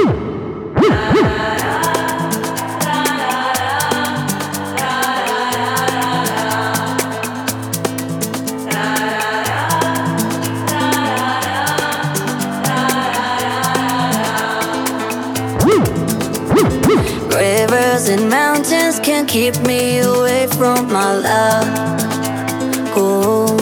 Rivers and mountains can keep me away from my love. Oh,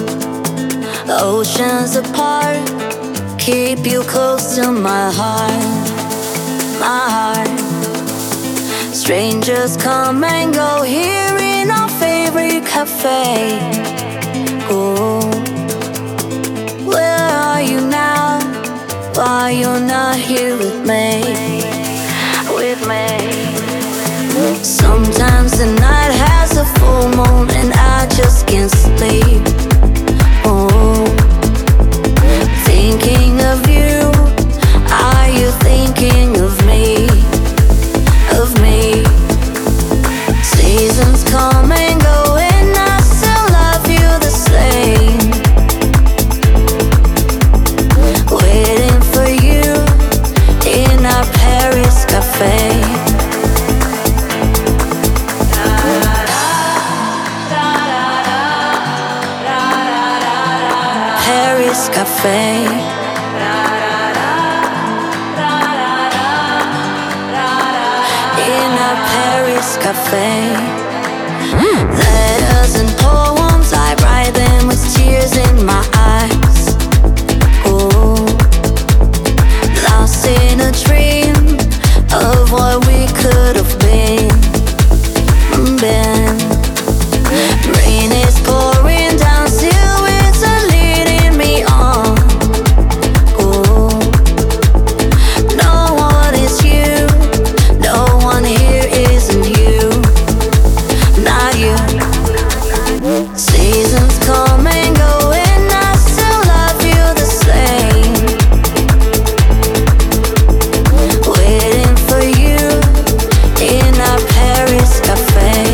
oceans apart keep you close to my heart, my heart. Strangers come and go here in our favorite cafe. Oh, where are you now? Why you're not here with me? With me. Sometimes the night has a full moon and I just can't sleep. Oh, thinking of you. Are you thinking of me? Of me? Seasons come and go and I still love you the same. Waiting for you in our Paris cafe. Paris cafe. In a Paris cafe. Letters and poems, I write them with tears in my eyes. Oh, lost in a dream of what we could have been. Rain is pouring down, silhouettes are leading me on. Oh, no one is you, no one here isn't you, not you. Seasons come and go and I still love you the same. Waiting for you in our Paris cafe.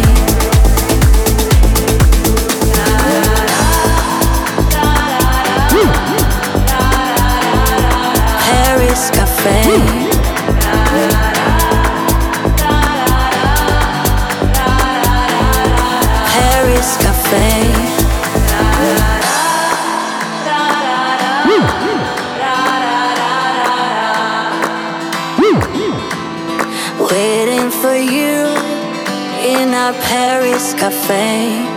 Paris cafe. Paris cafe. Waiting for you in our Paris cafe.